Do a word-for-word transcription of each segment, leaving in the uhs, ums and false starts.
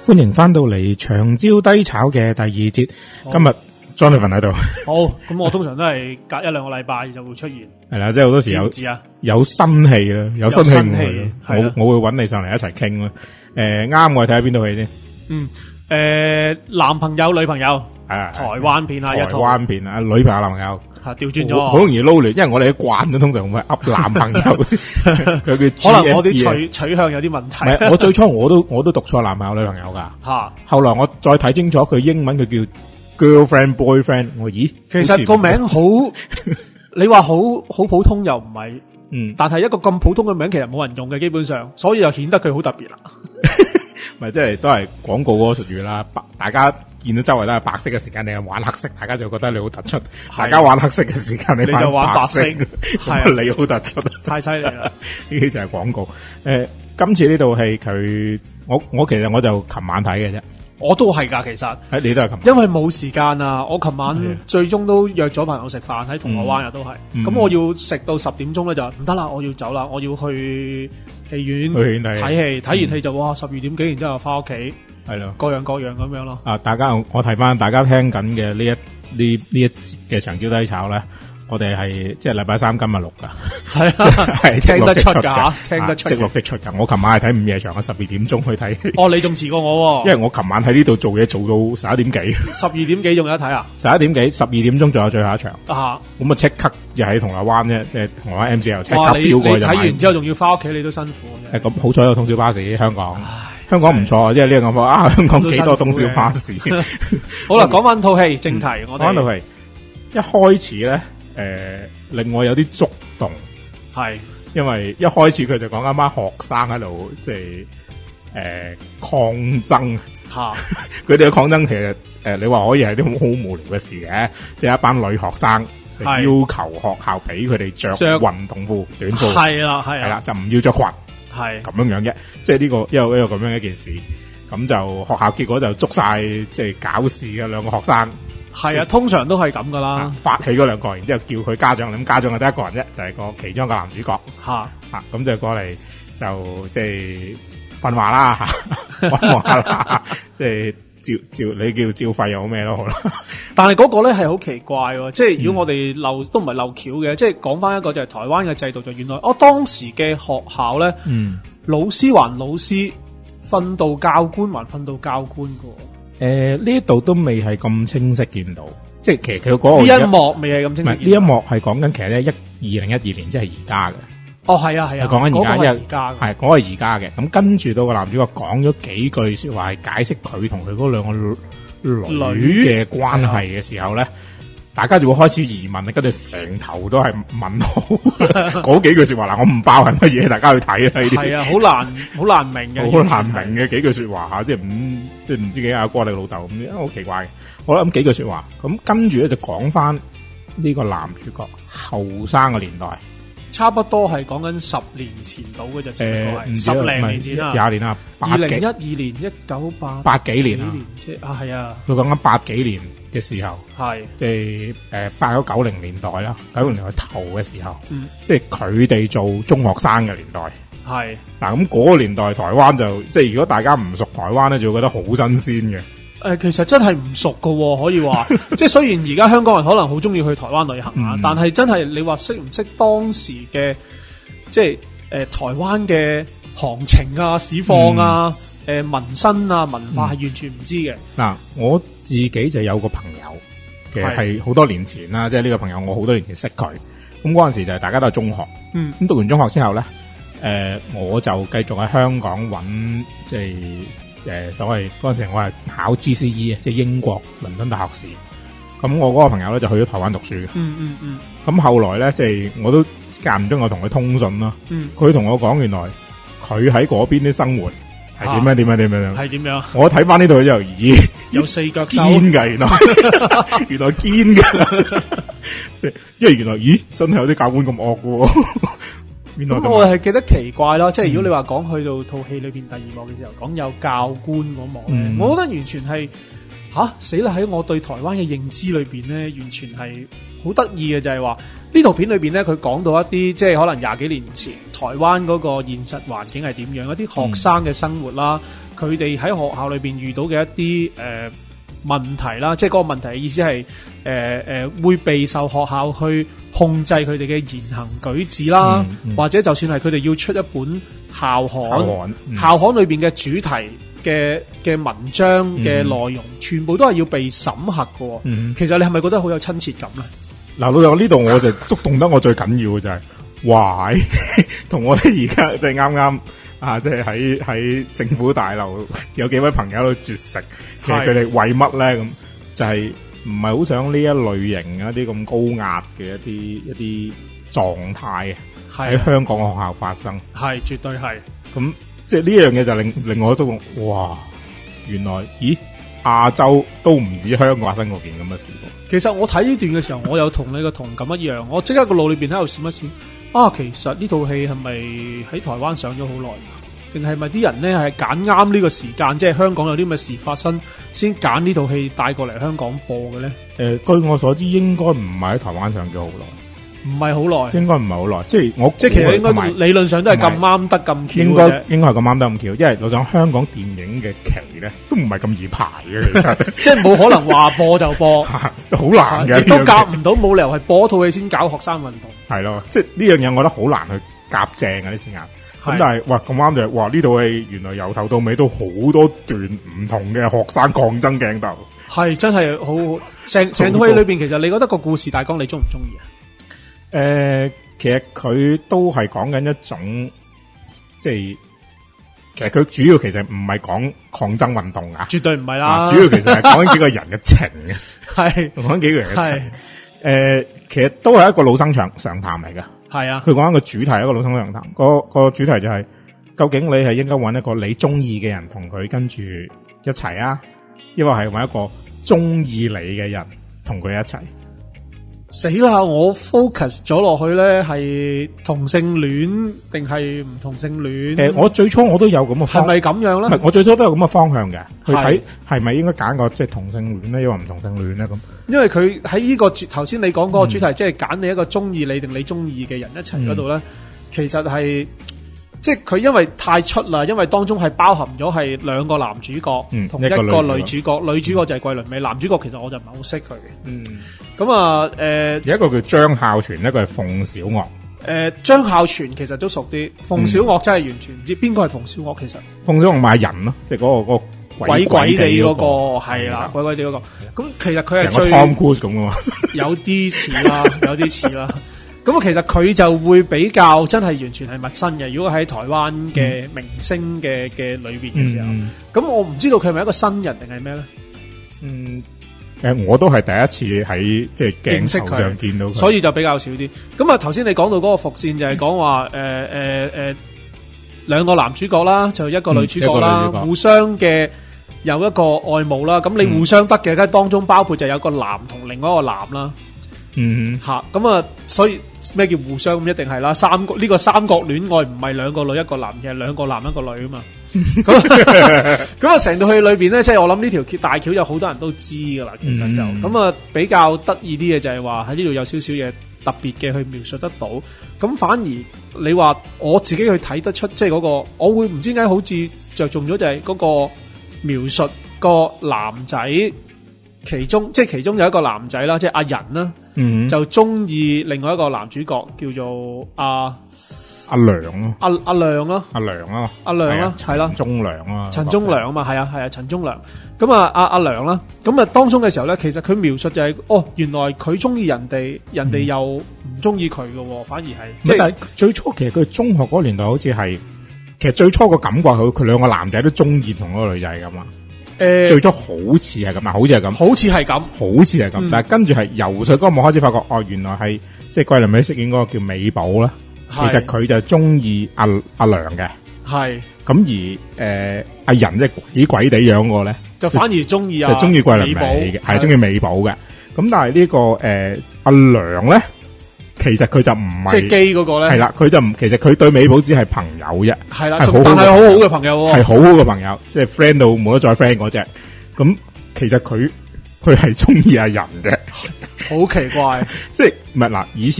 歡迎翻到嚟長招低炒嘅第二節，今日 Jonathan 喺度。 好，咁我通常都係隔一兩個禮拜就會出現。 係啦，即係好多時有知啊， 有新戲啦，有新戲我係我會揾你上嚟一齊傾啦。誒，啱我哋睇下邊套戲先。 嗯，誒，男朋友女朋友， 係台灣片啊，一台套灣片啊，女朋友男朋友。 吓調轉咗， 好容易撈亂，因為我哋都慣咗，通常會噏男朋友，佢叫可能我啲取取向有啲問題。 唔係，我最初我都我都讀錯男朋友女朋友噶， 吓， 後來我再睇清楚佢英文，佢叫 girlfriend boyfriend， 我咦， 其實個名好，你話好好普通又唔係， 嗯， 但係一個咁普通嘅名其實冇人用嘅，基本上，所以就顯得佢好特別啦。 咪即係都係廣告嗰個術語啦，白大家見到周圍都係白色嘅時間，你係玩黑色，大家就覺得你好突出；大家玩黑色嘅時間，你就玩白色， 係你好突出， 太犀利啦！ 呢啲就係廣告。誒、呃，今次呢套戲佢，我我其實我就琴晚睇嘅啫。 我都係噶，其實， 誒，你都係琴晚， 因為冇時間啊！我琴晚最終都約咗朋友食飯喺銅鑼灣啊，都係。咁、嗯、我要食到十點鐘咧就唔得啦，我要走啦，我要去戲院睇戲，睇完戲就哇十二點幾，然之後翻屋企，係咯，各樣各樣咁樣咯。啊， 大家我睇翻大家聽緊嘅呢一呢呢一節嘅長招低炒咧。我哋係即係禮拜三今日錄噶，係啊，係聽得出噶，聽得出即錄即出噶。我琴晚係睇午夜場嘅十二點鐘去睇。 哦，你仲遲過我， 因為我琴晚喺呢度做嘢做到十一點幾。 十二點幾仲有得睇啊？ 十一點幾，十二點鐘仲有最後一場。 啊， 咁啊即刻又喺銅鑼灣啫，即係銅鑼灣 M C L 即刻飆過去。 睇完之後仲要翻屋企，你都辛苦嘅。 係咁，好彩有通宵巴士，香港，香港唔錯，即係呢個咁啊，香港幾多通宵巴士。 好啦，講翻套戲正題，我哋講翻套戲，一開始咧。誒、呃，令我有啲觸動， 係， 因為一開始佢就講啱啱學生喺度，即係誒抗爭，吓，佢哋嘅抗爭其實誒、呃，你話可以係啲好好無聊嘅事嘅，即係一班女學生要求學校俾佢哋着運動褲、短褲， 係啦，係啦， 係啦，就唔要着裙，係咁樣樣啫，即係呢個一個一個咁樣一件事，咁就學校結果就捉晒即係搞事嘅兩個學生。 係啊，通常都係咁噶啦、 啊。發起嗰兩個，然之後叫佢家長，咁家長係得一個人啫，就係、是、個其中一個男主角。吓吓，咁就過嚟就即係訓話啦，吓訓話啦，即係照照你叫照肺又好咩都好啦。 但係嗰個咧係好奇怪喎，即係如果我哋漏、嗯、都唔係漏橋嘅，即係講翻一個就係台灣嘅制度，就原來我當時嘅學校咧，嗯，老師還老師，訓導教官還訓導教官噶。 誒，呢度都未係咁清晰見到，即係其實佢嗰個呢一幕未係咁清晰。 呢一幕係講緊其實咧一二零一二年，即係而家嘅。 哦，係啊，係啊， 講緊而家， 係而家嘅， 係嗰個而家嘅。咁跟住到個男主角講咗幾句說話，係解釋佢同佢嗰兩個女嘅關係嘅時候咧，大家就會開始疑問，跟住成頭都係問號。嗰幾句說話嗱，我唔爆係乜嘢，大家去睇啦。呢啲係啊，好難好難明嘅， 好難明嘅幾句說話吓，即係唔即係唔知幾阿哥你老豆咁，好奇怪嘅。好啦，咁幾句說話，咁跟住咧就講翻呢個男主角後生嘅年代， 差不多係講緊十年前到嘅就只不過係十零年前啦， 廿年啊， 二零一二年一九八八幾年啊， 即係啊係啊， 佢講緊八幾年嘅時候， 係即係誒八九九零年代啦，九零年代頭嘅時候，嗯，即係佢哋做中學生嘅年代，係嗱咁嗰個年代台灣就即係如果大家唔熟台灣咧，就會覺得好新鮮嘅。 誒，其實真係唔熟㗎，可以話，即係雖然而家香港人可能好中意去台灣旅行啊，嗯、但係真係你話識唔識當時嘅即係誒、呃、台灣嘅行情啊、市況啊、誒、嗯呃、民生啊、文化係完全唔知嘅。嗱、嗯， 我自己就有個朋友嘅係好多年前啦，即係呢個朋友我好多年前識佢，咁嗰陣時就係大家都係中學，嗯，咁讀完中學之後咧，誒、呃、我就繼續喺香港揾即係。誒、呃，所謂嗰陣時我係考 G C E 啊，即係英國倫敦大學試。咁我嗰個朋友咧就去咗台灣讀書嘅。嗯嗯嗯。咁後來咧，即係我都間唔中我同佢通訊咯。嗯。佢同我講，原來佢喺嗰邊啲生活係點樣點樣點樣。係點樣？我睇翻呢度之後，咦？有四腳獸堅噶，原來原來堅噶。即係因為原來，咦？真係有啲教官咁惡嘅。 咁我係記得奇怪咯，即係如果你話講去到套戲裏邊第二幕嘅時候，講有教官嗰幕咧，嗯、我覺得完全係吓死啦！喺我對台灣嘅認知裏邊咧，完全係好得意嘅，就係話呢套片裏邊咧，佢講到一啲即係可能廿幾年前台灣嗰個現實環境係點樣，一啲學生嘅生活啦， 佢哋喺學校裏邊遇到嘅一啲誒、呃、問題啦，即係嗰個問題嘅意思係誒誒會備受學校去控制佢哋嘅言行舉止啦，嗯嗯、或者就算係佢哋要出一本校刊，校刊、嗯、校刊裏邊嘅主題嘅嘅文章嘅內容，嗯、全部都係要被審核嘅。嗯、其實你係咪覺得好有親切感咧？ 嗱，老友呢度我就觸動得我最緊要嘅就係、是，哇！同我哋而家即係啱啱啊，即係喺喺政府大樓有幾位朋友喺度絕食，其實佢哋為乜咧？咁就係唔係好想呢一類型一啲咁高壓嘅一啲一啲狀態喺香港嘅學校發生？係絕對係。咁即係呢樣嘢就令令我都哇，原來咦？亞洲都唔止香港發生過件咁嘅事。 其實我睇呢段嘅時候，我有同你嘅同感一樣，我即刻個腦裏邊喺度閃一閃。啊，其實呢套戲係咪喺台灣上咗好耐？定係咪啲人咧係揀啱呢個時間，即係香港有啲咁嘅事發生，先揀呢套戲帶過嚟香港播嘅咧？誒、 呃，據我所知，應該唔係喺台灣上咗好耐。 唔係好耐， 應該唔係好耐，即係我即係其實應該理論上都係咁啱得咁巧， 應該應該係咁啱得咁巧，因為我想香港電影嘅期咧都唔係咁易排嘅，其實即係冇可能話播就播， 好難嘅， 亦都夾唔到，冇理由係播套戲先搞學生運動， 係咯，即係呢樣嘢我覺得好難去夾正啊啲時間。咁但係哇咁啱就係哇呢套戲原來由頭到尾都好多段唔同嘅學生抗爭鏡頭，係真係好成成套戲裏邊，其實你覺得個故事大綱你中唔中意啊？ 誒、呃，其實佢都係講緊一種，即係其實佢主要其實唔係講抗爭運動啊， 絕對唔係啦。 主要其實係講緊幾個人嘅情嘅， 係講緊幾個人嘅情。誒、呃，其實都係一個老生常常談嚟嘅。係啊，佢講緊個主題係一個老生常談。個個主題就係、是、究竟你係應該揾一個你中意嘅人同佢跟住一齊啊，抑或係揾一個中意你嘅人同佢一齊？ 死啦！我 focus 咗落去咧，係同性戀定係唔同性戀？誒、呃， 我最初我都有咁嘅方向，係咪咁樣咧？ 我最初都有咁嘅方向嘅，去睇係咪應該揀個即係同性戀咧，抑或唔同性戀咧咁。因為佢喺呢個頭先你講嗰個主題，嗯、即係揀你一個中意你定你中意嘅人一齊嗰度咧，其實係即係佢因為太出啦，因為當中係包含咗係兩個男主角，嗯、同一個女主角，女主角就係桂綸鎂，男主角其實我就唔係好識佢嘅。嗯。咁啊，誒、呃，有一個叫張孝全，一個係鳳小岳。誒、呃，張孝全其實都熟啲，鳳小岳真係完全唔知邊個係鳳小岳。其實鳳小岳買人咯，即係嗰個嗰、嗰個鬼鬼地嗰、嗰個係啦，鬼鬼地嗰、嗰個。咁其實佢係最 Tom Cruise 咁噶嘛，有啲似啦，有啲似啦。咁其實佢就會比較真係完全係陌生嘅。如果喺台灣嘅明星嘅嘅裏邊嘅時候，咁、嗯、我唔知道佢係咪一個新人定係咩咧？嗯。誒，我都係第一次喺即係鏡頭上見到佢，所以就比較少啲。咁啊，頭先你講到嗰個伏線就係講話誒誒誒兩個男主角啦，就一個女主角啦，嗯、互相嘅有一個愛慕啦。咁你互相得嘅，跟、嗯、當中包括就有個男同另外一個男啦。嗯，吓咁啊，所以咩叫互相咁一定係啦？三角呢、這個三角戀愛唔係兩個女一個男嘅，係兩個男一個女啊嘛。咁咁啊，成套戲裏邊咧，即係我諗呢條大橋有好多人都知噶啦。其實就咁啊，比較得意啲嘅就係話喺呢度有少少嘢特別嘅去描述得到。咁反而你話我自己去睇得出，即係嗰個我會唔知點解好似着重咗就係嗰個描述個男仔，其中即係其中有一個男仔啦，即係阿仁啦，嗯、就中意另外一個男主角叫做阿。阿良咯，阿阿亮咯，阿良啊，阿良啦，係啦，陳忠良啊，陳忠良啊嘛，係啊係啊，陳忠良。咁啊，阿阿良啦，咁啊當中嘅時候咧，其實佢描述就係、是，哦，原來佢中意人哋，人哋又唔中意佢嘅，反而係，即係、就是、最初其實佢中學嗰個年代好似係，其實最初個感覺佢佢兩個男仔都中意同嗰個女仔噶嘛。誒、呃，最初好似係咁啊，好似係咁，好似係咁，好似係咁，但係跟住係游水嗰個幕開始發覺，哦，原來係即係桂綸鎂飾演嗰個叫美寶啦。其實佢就中意阿阿良嘅，係咁而誒阿仁即係鬼鬼地樣個咧，就反而中意啊，就中意桂綸鎂嘅，係中意美寶嘅。咁但係、這個呃、呢個誒阿良咧，其實佢就唔係即係基嗰個咧，係啦，佢就唔其實佢對美寶只係朋友啫，係啦，但係好好嘅朋友，係好好嘅朋友，即係 friend 到冇得再 friend 嗰隻。咁其實佢佢係中意阿仁嘅，好奇怪，即係唔係嗱以前。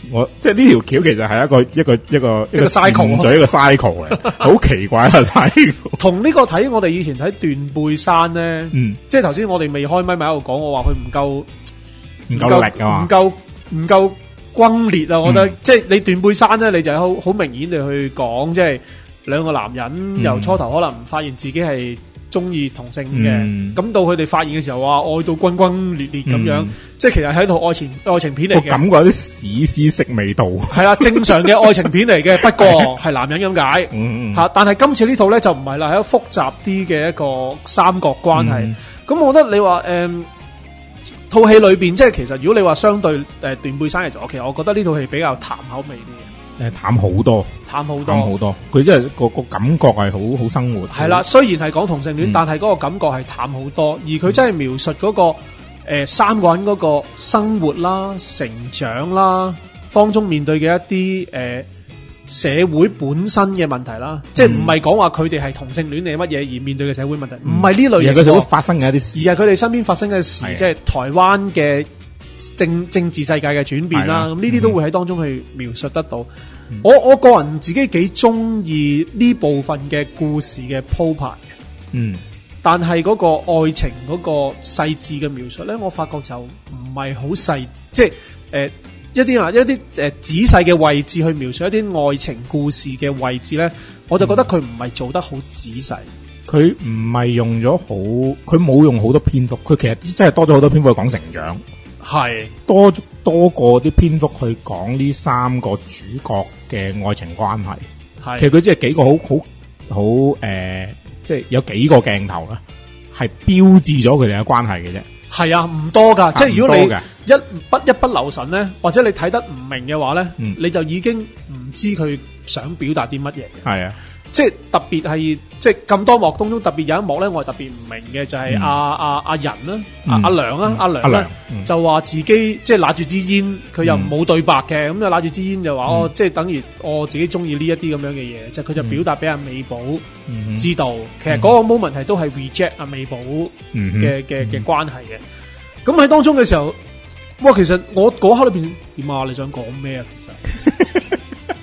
我即係呢條橋其實係一個一個一個一個 cycle， 一個 cycle 嘅，好奇怪嘅 cycle。 同呢個睇我哋以前睇斷背山咧，嗯，即係頭先我哋未開咪咪喺度講，我話佢唔夠唔夠力啊嘛， 唔夠唔夠轟烈啊！我覺得、嗯、即係你斷背山咧，你就好好明顯地去講，即係兩個男人、嗯、由初頭可能唔發現自己係中意同性嘅，咁、嗯、到佢哋發現嘅時候，話愛到轟轟烈烈咁樣，嗯、即係其實喺套愛情愛情片嚟嘅， 我感覺有啲史詩式味道。係啊，正常嘅愛情片嚟嘅，不過係男人咁解，吓、 嗯。 但係今次呢套咧就唔係啦，係一個複雜啲嘅一個三角關係。咁、嗯、我覺得你話誒。嗯套戲裏邊即係其實如果你話相對誒斷背山嘅時候，其實我覺得呢套戲比較淡口味啲嘅。誒，淡好多，淡好多，淡好多。佢即係個個感覺係好好生活。係啦，雖然係講同性戀、嗯，但係嗰個感覺係淡好多。而佢真係描述嗰、那個誒、呃、三個人嗰個生活啦、成長啦，當中面對嘅一啲誒。呃社會本身嘅問題啦，即係唔係講話佢哋係同性戀定乜嘢而面對嘅社會問題，唔係呢類型嘅。而係佢哋會發生嘅一啲事，而係佢哋身邊發生嘅事，即係台灣嘅政政治世界嘅轉變啦。咁呢啲都會喺當中去描述得到。嗯、我我個人自己幾中意呢部分嘅故事嘅鋪排。嗯，但係嗰個愛情嗰個細緻嘅描述咧，我發覺就唔係好細，即係誒。呃一啲啊，一啲誒、呃、仔細嘅位置去描述一啲愛情故事嘅位置咧，我就覺得佢唔係做得好仔細。佢唔係用咗好，佢冇用好多篇幅，佢其實真係多咗好多篇幅去講成長，係多多過啲篇幅去講呢三個主角嘅愛情關係。係其實佢只係幾個好好好誒，即係有幾個鏡頭啦，係標誌咗佢哋嘅關係嘅啫。係啊，唔多噶，即係如果你一不一不留神咧，或者你睇得唔明嘅話咧、嗯，你就已經唔知佢想表達啲乜嘢。係啊，即係特別係即係咁多幕當中，特別有一幕咧，我係特別唔明嘅，就係阿阿阿仁啦，阿阿良啦，阿良咧就話自己即係拿住支煙，佢又冇對白嘅，咁就拿住支煙就話、嗯、哦，即係等於我自己中意呢一啲咁樣嘅嘢，即係佢就表達俾阿美寶知道，嗯、其實嗰個 moment 係都係 reject 阿美寶嘅嘅嘅關係嘅。咁喺當中嘅時候，哇！其實我嗰刻裏邊點啊？你想講咩啊？其實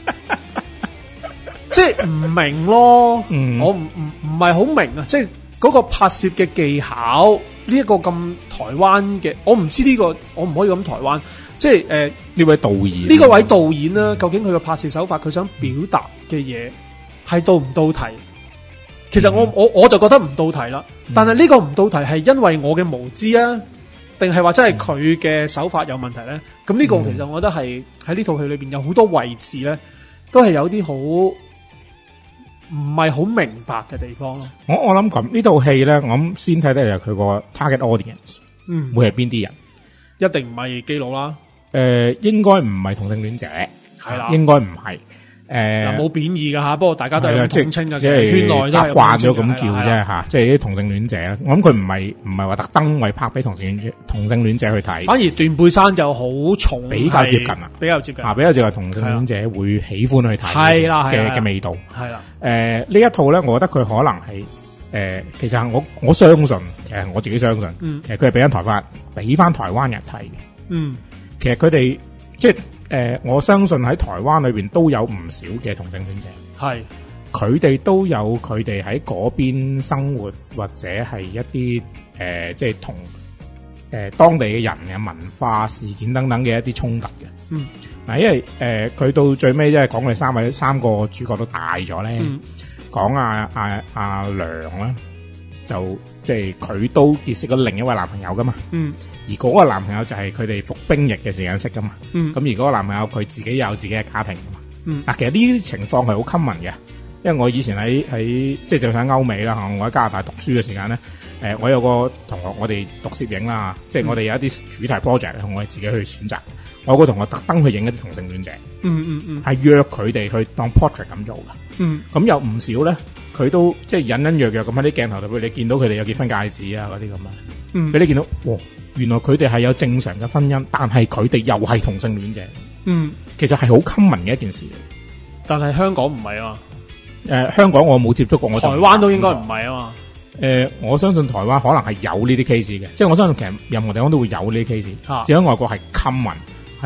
即係唔明咯，嗯、我唔唔唔係好明啊！即係嗰個拍攝嘅技巧，呢、這、一個咁台灣嘅，我唔知呢、這個，我唔可以咁台灣。即係誒，呢、呃、位導演呢、這個位導演啦，究竟佢嘅拍攝手法，佢想表達嘅嘢係到唔到題？其實我、嗯、我我就覺得唔到題啦。但係呢個唔到題係因為我嘅無知啊。定係話真係佢嘅手法有問題咧？咁呢個其實我覺得係喺呢套戲裏邊有好多位置咧，都係有啲好唔係好明白嘅地方咯。我我諗咁呢套戲咧，我諗先睇得就佢個 target audience，嗯，會係邊啲人？一定唔係基佬啦。誒、呃，應該唔係同性戀者，係啦，應該唔係。誒、呃，冇貶義噶吓，不過大家都係統稱嘅，即係圈內習慣咗咁叫啫吓，即係啲同性戀者。我諗佢唔係唔係話特登為拍俾同性戀者同性戀者去睇，反而斷背山就好重，比較接近啊，比較接近啊，比較接近同性戀者會喜歡去睇係啦嘅嘅味道係啦。誒，呢、呃、一套咧，我覺得佢可能係誒、呃，其實我我相信，其實我自己相信，嗯、其實佢係俾緊台灣俾翻台灣人睇嘅。嗯，其實佢哋即係。誒、呃，我相信喺台灣裏邊都有唔少嘅同性戀者，係佢哋都有佢哋喺嗰邊生活或者係一啲誒、呃，即係同誒當地嘅人嘅文化事件等等嘅一啲衝突嘅。嗯，嗱，因為誒佢、呃、到最尾即係講佢三位三個主角都大咗咧，講阿阿阿良啦。就即係佢都結識咗另一位男朋友噶嘛，嗯，而嗰個男朋友就係佢哋服兵役嘅時間識噶嘛，嗯，咁而嗰個男朋友佢自己有自己嘅家庭噶嘛，嗯，嗱，其實呢啲情況係好 common 嘅，因為我以前喺喺即係就喺歐美啦，我喺加拿大讀書嘅時間咧，誒、呃，我有個同學，我哋讀攝影啦，即係我哋有一啲主題 project 同我哋自己去選擇，我有個同學特登去影一啲同性戀者，嗯嗯嗯，係約佢哋去當 portrait 咁做噶，嗯，咁有唔少咧。佢都即係隱隱約約咁喺啲鏡頭度，俾你見到佢哋有結婚戒指啊嗰啲咁啊，嗯，俾你見到，哇，原來佢哋係有正常嘅婚姻，但係佢哋又係同性戀者，嗯，其實係好 common 嘅一件事。但係香港唔係啊嘛，誒、呃，香港我冇接觸過，我台灣都應該唔係啊嘛，誒、呃，我相信台灣可能係有呢啲 case 嘅，即係我相信其實任何地方都會有呢啲 case，只喺外國係 common，喺台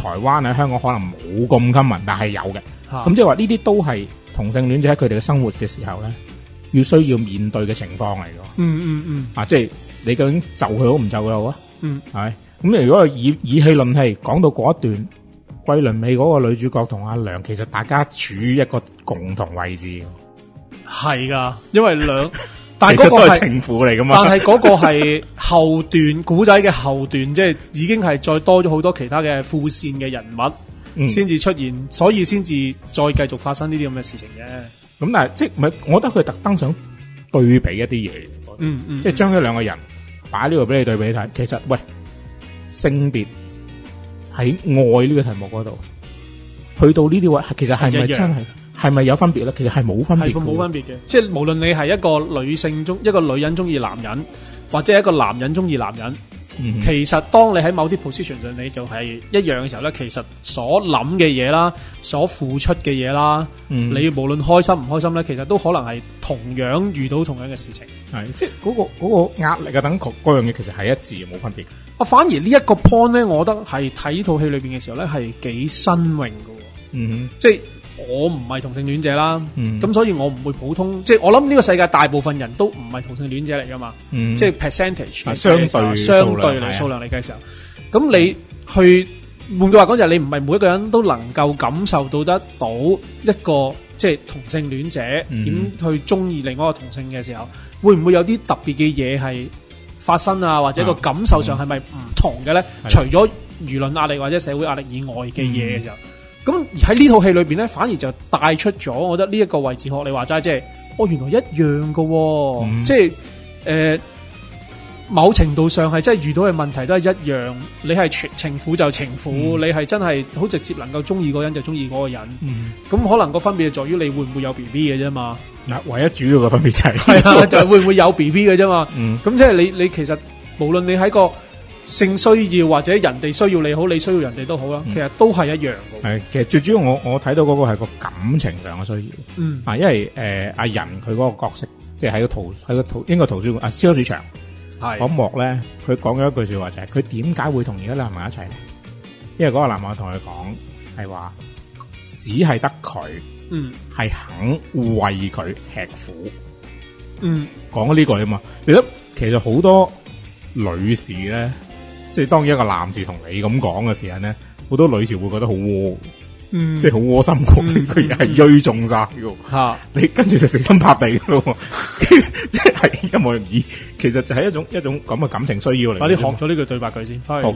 台灣喺香港可能冇咁 common，但係有嘅。咁即係話呢啲都係同性戀者喺佢哋嘅生活嘅時候咧，要需要面對嘅情況嚟嘅。 嗯嗯嗯。 啊，即係你究竟就佢好唔就佢好啊？ 嗯， 係。咁如果以以氣論氣，講到嗰一段桂綸鎂嗰個女主角同阿良，其實大家處於一個共同位置。 係噶，因為兩。但係嗰個係情婦嚟噶嘛？ 但係嗰個係後段古仔嘅後段，即係已經係再多咗好多其他嘅副線嘅人物，先至、嗯、出現，所以先至再繼續發生呢啲咁嘅事情嘅。 咁但係即係唔係？我覺得佢特登想對比一啲嘢， 嗯嗯， 即係將呢兩個人擺呢個俾你對比睇。其實喂，性別喺愛呢個題目嗰度，去到呢啲位，其實係咪真係？係咪有分別咧？其實係冇分別，係冇分別嘅。即係無論你係一個女性中一個女人中意男人，或者係一個男人中意男人，嗯、其實當你喺某啲 position 上，你就係一樣嘅時候咧，其實所諗嘅嘢啦，所付出嘅嘢啦，嗯、你無論開心唔開心咧，其實都可能係同樣遇到同樣嘅事情。 係即係嗰個嗰個壓力啊，等各樣嘢其實係一致，冇分別。 啊，反而呢一個 point 咧，我覺得係睇呢套戲裏邊嘅時候咧，係幾新穎嘅。嗯，即係。我唔係同性戀者啦，咁、嗯、所以我唔會普通，即係我諗呢個世界大部分人都唔係同性戀者嚟噶嘛，嗯、即係 percentage 相對相對嚟數量嚟計嘅時候，咁的你去換句話講就係你唔係每一個人都能夠感受到得到一個即係同性戀者點、嗯、去中意另外一個同性嘅時候，會唔會有啲特別嘅嘢係發生啊，或者個感受上係咪唔同嘅咧？嗯、除咗輿論壓力或者社會壓力以外嘅嘢嘅時候。嗯咁喺呢套戲裏邊咧，反而就帶出咗，我覺得呢一個位置學你話齋，即係哦，原來一樣噶、哦，嗯、即係誒、呃，某程度上係真係遇到嘅問題都係一樣。你係情情婦就情婦，嗯、你係真係好直接能夠中意嗰個人就中意嗰個人。咁、嗯、可能個分別就在於你會唔會有 B B 嘅啫嘛。 嗱，唯一主要嘅分別就係係啊，就係、是、會唔會有 B B 嘅啫嘛。咁、嗯、即係你你其實無論你喺個性需要或者人哋需要你好，你需要人哋都好啦，嗯、其實都係一樣嘅。 係，其實最主要我我睇到嗰個係個感情上嘅需要。嗯，啊，因為誒阿仁佢嗰個角色，即係喺個圖喺個圖應該圖書館啊超級市場係嗰幕咧，佢講咗一句說話就係佢點解會同而家男朋友一齊咧？因為嗰個男朋友同佢講係話，只係得佢，嗯，係肯為佢吃苦。嗯，講咗呢句啊嘛，你覺得其實好多女士咧。即係當一個男士同你咁講嘅時候咧，好多女士會覺得好窩，嗯，即係好窩心喎。佢係鋥中晒嘅，吓你跟住就死心塌地嘅咯。即係一模一樣，其實就係一種一種咁嘅感情需要嚟。快啲學咗呢句對白佢先，好，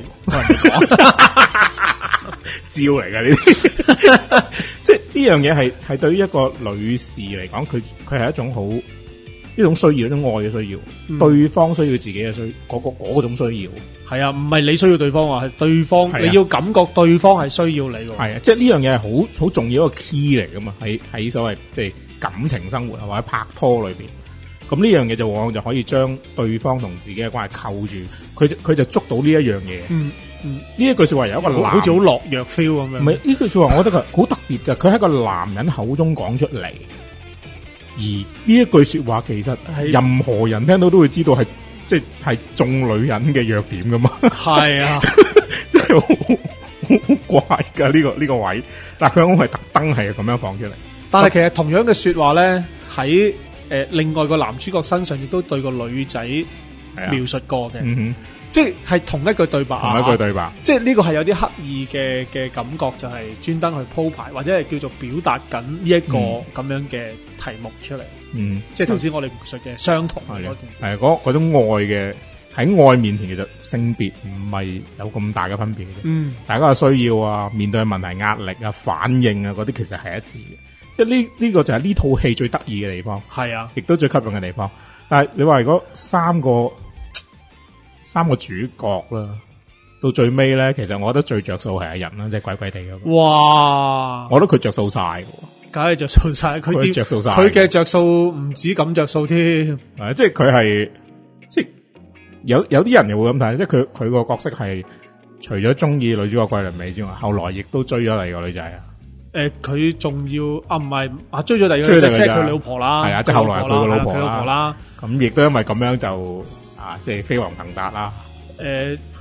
招嚟嘅呢啲。即係呢樣嘢係係對於一個女士嚟講，佢佢係一種好。呢種需要，一種愛嘅需要，嗯、對方需要自己嘅需，嗰個嗰種需要，係啊，唔係你需要對方啊，係對方，啊、你要感覺對方係需要你喎，係啊，即係呢樣嘢係好好重要一個 key 嚟噶嘛，喺喺所謂即係感情生活或者拍拖裏邊，咁呢樣嘢就往往就可以將對方同自己嘅關係扣住，佢佢就捉到呢一樣嘢，嗯嗯，呢一句說話有一個男好似好落藥 feel 咁樣，唔係呢句說話，我覺得佢好特別噶，佢喺個男人口中講出嚟。而呢一句說話其實任何人聽到都會知道係即係係眾女人嘅弱點噶嘛，係啊，真係好好怪噶呢、這個呢、這個位。嗱，佢係特登係咁樣放出嚟，但係其實同樣嘅說話咧喺誒另外個男主角身上亦都對個女仔描述過嘅。嗯哼，即係同一句對白，同一句對白，即係呢個係有啲刻意嘅嘅感覺，就係專登去鋪排，或者係叫做表達緊呢一個咁樣嘅題目出嚟。嗯，即係頭先我哋描述嘅相同嗰件事，係嗰嗰種愛嘅喺愛面前，其實性別唔係有咁大嘅分別嘅。嗯，大家嘅需要啊，面對嘅問題、壓力啊、反應啊嗰啲，其實係一致嘅。即係呢呢個就係呢套戲最得意嘅地方。係啊，亦都最吸引嘅地方。但係你話如果三個。三個主角啦，到最尾咧，其實我覺得最着數係阿仁啦，即係鬼鬼地咁。哇！我覺得佢着數晒嘅，梗係着數晒。佢着數晒，佢嘅着數唔止咁着數添。係，即係佢係，即係有有啲人又會咁睇，即係佢佢個角色係除咗中意女主角桂綸鎂之外，後來亦都追咗第二個女仔啊。誒，佢仲要啊？唔係啊，追咗第二個女仔，即係佢老婆啦。係啊，即係後來佢個老婆啦。咁亦都因為咁樣就。啊，即係飛黃騰達啦！誒、呃，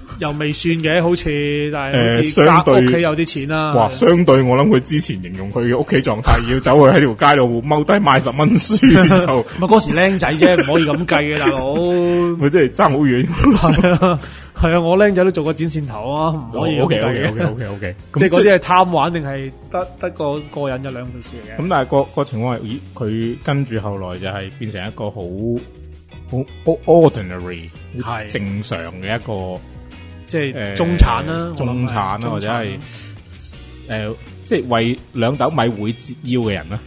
又未算嘅，好似但係好似誒相對屋企有啲錢啦。 哇，相對我諗佢之前形容佢嘅屋企狀態，要走去喺條街度踎低買十蚊書就， 唔係嗰時僆仔啫，唔可以咁計嘅，大佬。 佢真係爭好遠。 係啊，係啊，我僆仔都做過剪線頭啊，唔可以咁計嘅。 O K O K O K O K O K， 即係嗰啲係貪玩定係得得個過癮，有兩回事嚟嘅。 咁但係個個情況係，咦？佢跟住後來就係變成一個好好 ordinary 係正常嘅一個。 即係中產啦， 中產啦，或者係誒，即係為兩斗米會折腰嘅人啦，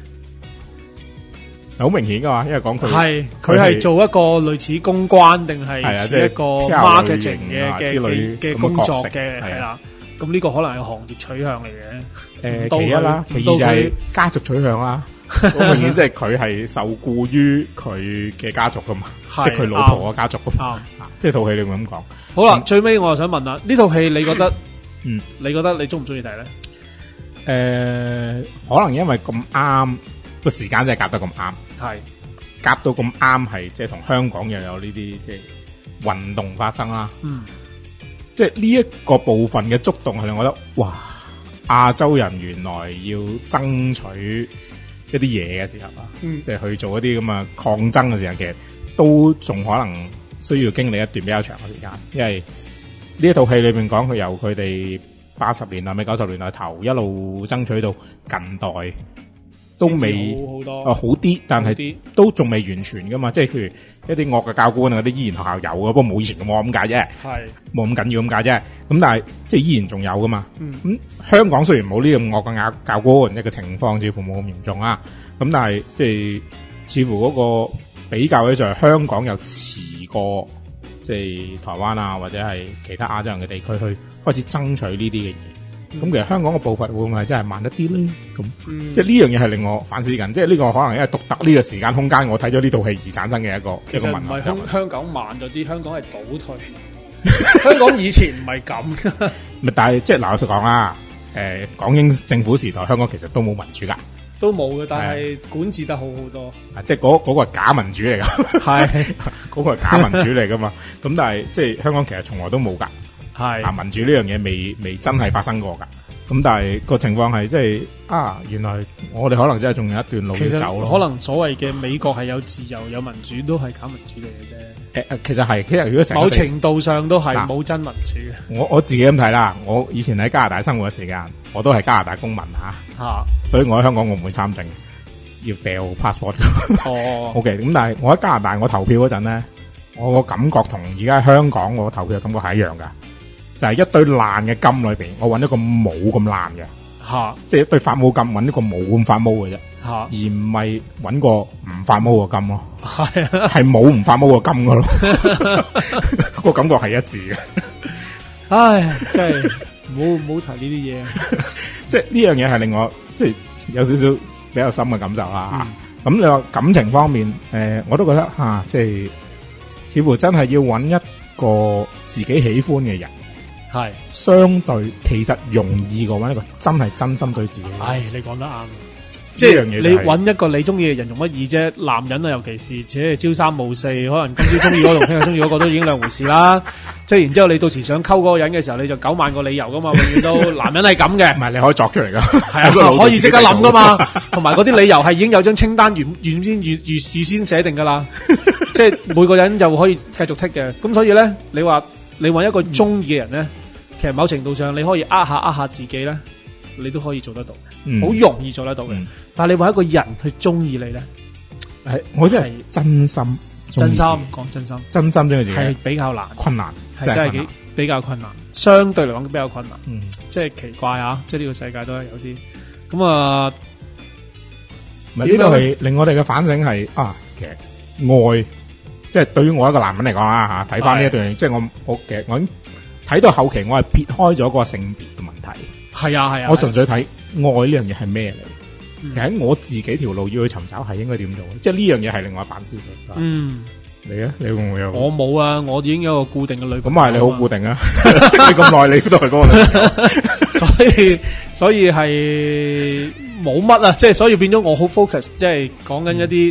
好明顯噶嘛，因為講佢係佢係做一個類似公關定係似一個 marketing 嘅嘅嘅嘅工作嘅係啦，咁呢個可能係行業取向嚟嘅。 誒，其一啦，其二就係家族取向啦。好明顯，即係佢係受雇於佢嘅家族噶嘛，即係佢老婆嘅家族噶嘛，即係套戲你會咁講。 好啦，最尾我又想問啦，呢套戲你覺得， 嗯， 你覺得你中唔中意睇咧？ 誒，可能因為咁啱個時間真係夾得咁啱，係夾到咁啱，係即係同香港又有呢啲即係運動發生啦。嗯，即係呢一個部分嘅觸動係令我覺得，哇！亞洲人原來要爭取一啲嘢嘅時候啊，嗯、即係去做一啲咁嘅抗爭嘅時候，其實都仲可能需要經歷一段比較長嘅時間，因為呢一套戲裏邊講佢由佢哋八十年代尾九十年代頭一路爭取到近代，都未好好多啊好啲，但係都仲未完全噶嘛，即係譬如一啲惡嘅教官啊嗰啲依然學校有嘅，不過冇以前咁惡咁解啫，係冇咁緊要咁解啫，咁但係即係依然仲有噶嘛，咁、嗯、香港雖然冇呢咁惡嘅教教官一個情況，似乎冇咁嚴重啊，咁但係即係似乎嗰個比較咧就係香港又遲過即係台灣啊或者係其他亞洲人嘅地區去開始爭取呢啲嘅嘢。咁、嗯、其實香港嘅步伐會唔會真係慢一啲咧？咁、嗯、即係呢樣嘢係令我反思緊，即係呢個可能因為獨特呢個時間空間，我睇咗呢套戲而產生嘅一個其實一個問題。 唔係香香港慢咗啲，香港係倒退。香港以前唔係咁。 咪但係即係嗱，老實講啦，誒、呃，港英政府時代香港其實都冇民主噶， 都冇嘅，但係管治得好好多。 啊，即係嗰嗰個係假民主嚟噶，係嗰個係假民主嚟噶嘛。咁但係即係香港其實從來都冇噶。係啊，民主呢樣嘢未未真係發生過噶，咁但係個情況係即係啊，原來我哋可能真係仲有一段路要走咯。 可能所謂嘅美國係有自由有民主，都係假民主嚟嘅啫。 誒誒，其實係，其實如果成某程度上都係冇真民主嘅。 我我自己咁睇啦，我以前喺加拿大生活嘅時間，我都係加拿大公民吓，吓、啊，所以我喺香港我唔會參政，要掉 passport。哦，OK，咁但係我喺加拿大我投票嗰陣咧，我個感覺同而家香港我投票嘅感覺係一樣噶。就係、是、一堆爛嘅金裏邊，我揾一個冇咁爛嘅，吓，即係一堆發毛金，揾一個冇咁發毛嘅啫，吓，而唔係揾個唔發毛嘅金咯，係啊，係冇唔發毛嘅金噶咯，個感覺係一致嘅。 唉，真係唔好唔好提呢啲嘢， 即係呢樣嘢係令我即係有少少比較深嘅感受啦。咁、嗯、你話感情方面，誒、呃，我都覺得吓、啊，即係似乎真係要揾一個自己喜歡嘅人。係相對其實容易過搵一個真係真心對自己。唉，你講得啱，即係你搵一個你中意嘅人容乜易啫？男人啊，尤其是且朝三暮四，可能今朝中意嗰個同聽日中意嗰個都已經兩回事啦。即係然之後你到時想溝嗰個人嘅時候，你就九萬個理由噶嘛，永遠都男人係咁嘅。唔係你可以作出嚟噶，係啊，可以即刻諗噶嘛。同埋嗰啲理由係已經有張清單，原原先預預預先寫定噶啦。即係每個人就可以繼續剔嘅。咁所以咧，你話你搵一個中意嘅人咧。其實某程度上你可以呃下呃下自己咧，你都可以做得到，好、嗯、容易做得到嘅、嗯。但係你話一個人去中意你咧，係我真係真心，真心講真心，真心中意自己係比較難，困難係真係幾比較困難，相對嚟講比較困難。嗯，即係奇怪啊！即係呢個世界都係有啲咁啊。呢度係令我哋嘅反省係啊，其實愛即係對於我一個男人嚟講啦吓，睇翻呢一段，即係我我其實我已經。睇到後期我係撇開咗個性別嘅問題，係啊係啊，我純粹睇愛呢樣嘢係咩嚟？其實喺我自己條路要去尋找係應該點做？即係呢樣嘢係另外反思咗。嗯，你啊，你會唔會有？我冇啊，我已經有一個固定嘅女朋友。咁係你好固定啊，識你咁耐，你都係嗰個女。所以所以係冇乜啊，即係所以變咗我好 focus，即係講緊一啲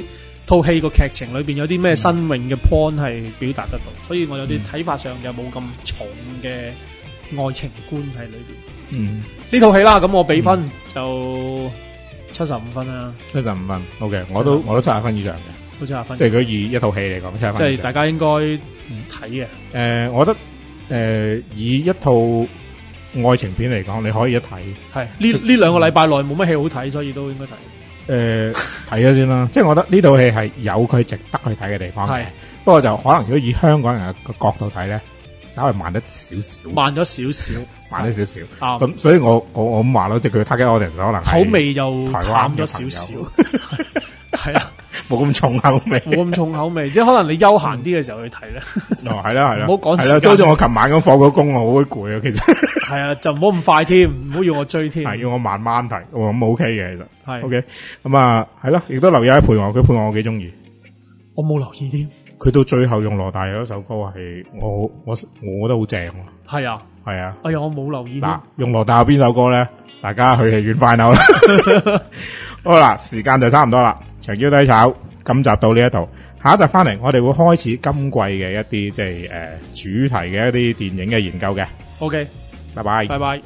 套戲個劇情裏邊有啲咩新穎嘅 point 係表達得到，所以我有啲睇法上就冇咁重嘅愛情觀喺裏邊。 嗯， 呢套戲啦，咁我俾分就七十五分啦， 七十五分。OK， 我都我都七十分以上嘅， 都七十分。 即係如果以一套戲嚟講，七十分。 即係大家應該睇嘅。誒、 呃，我覺得誒、呃、以一套愛情片嚟講，你可以一睇。係呢呢兩個禮拜內冇乜戲好睇，所以都應該睇。 誒，睇咗先啦，即係我覺得呢套戲係有佢值得去睇嘅地方嘅，不過就可能如果以香港人嘅角度睇咧，稍微慢得少少，慢咗少少，慢咗少少。咁、嗯、所以我我我咁話咯，即係佢 target audience可能口味又台灣咗少少，係啊，冇咁重口味，冇咁重口味，即係可能你休閒啲嘅時候去睇咧。哦，係啦係啦，唔好趕時間。係啦，就好似我琴晚咁放咗工，我好攰啊，其實。係啊，就唔好咁快添，唔好要我追添。係要我慢慢睇，咁 OK 嘅其實。係 OK， 咁啊係咯，亦都留意喺配樂，佢配樂我幾中意。我冇留意添。佢到最後用羅大佑嗰首歌係我我我覺得好正。係啊，係啊。哎呀，我冇留意。嗱，用羅大佑邊首歌咧？大家去戲院快扭啦。好啦，時間就差唔多啦。長腰低炒，今集到呢一度。下一集翻嚟，我哋會開始今季嘅一啲即係誒主題嘅一啲電影嘅研究嘅。OK。拜拜，拜拜。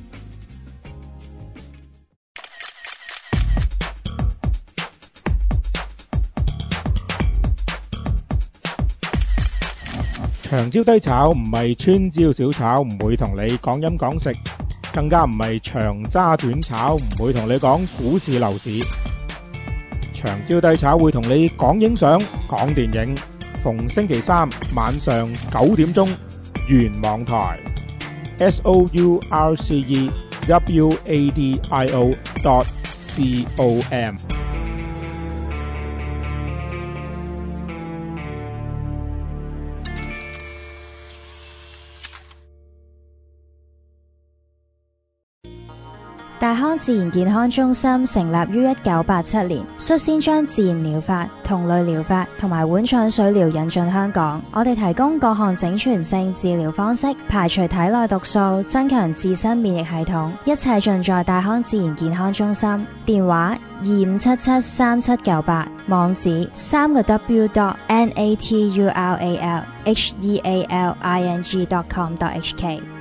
長招低炒唔係川椒小炒，唔會同你講飲講食，更加唔係長揸短炒，唔會同你講股市樓市。長招低炒會同你講影相、講電影，逢星期三晚上九點鐘，原網台。S O U R C E W A D I O dot C O M。 大康自然健康中心成立於一九八七年，率先將自然療法、同類療法同埋碗腸水療引進香港。我哋提供各項整全性治療方式，排除體內毒素，增強自身免疫系統，一切盡在大康自然健康中心。電話二五七七三七九八，網址三個 W dot N A T U R A L H E A L I N G dot com dot H K。